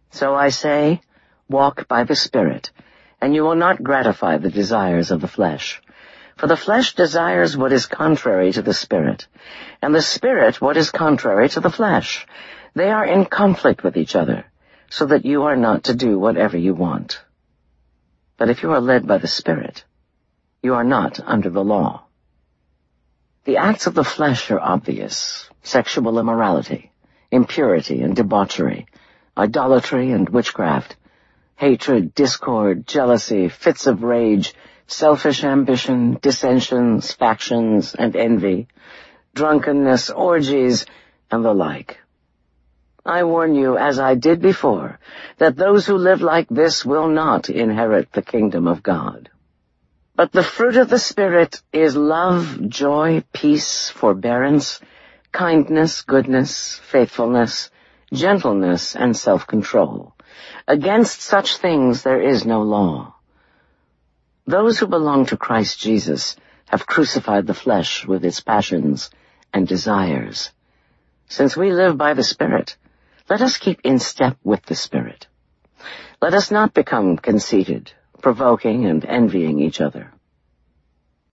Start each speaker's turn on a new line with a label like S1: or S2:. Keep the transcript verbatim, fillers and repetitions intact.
S1: So I say, walk by the Spirit, and you will not gratify the desires of the flesh. For the flesh desires what is contrary to the Spirit, and the Spirit what is contrary to the flesh. They are in conflict with each other, so that you are not to do whatever you want. But if you are led by the Spirit, you are not under the law. The acts of the flesh are obvious: sexual immorality, impurity and debauchery, idolatry and witchcraft, hatred, discord, jealousy, fits of rage, selfish ambition, dissensions, factions, and envy, drunkenness, orgies, and the like. I warn you, as I did before, that those who live like this will not inherit the kingdom of God. But the fruit of the Spirit is love, joy, peace, forbearance, kindness, goodness, faithfulness, gentleness, and self-control. Against such things there is no law. Those who belong to Christ Jesus have crucified the flesh with its passions and desires. Since we live by the Spirit, let us keep in step with the Spirit. Let us not become conceited, provoking and envying each other.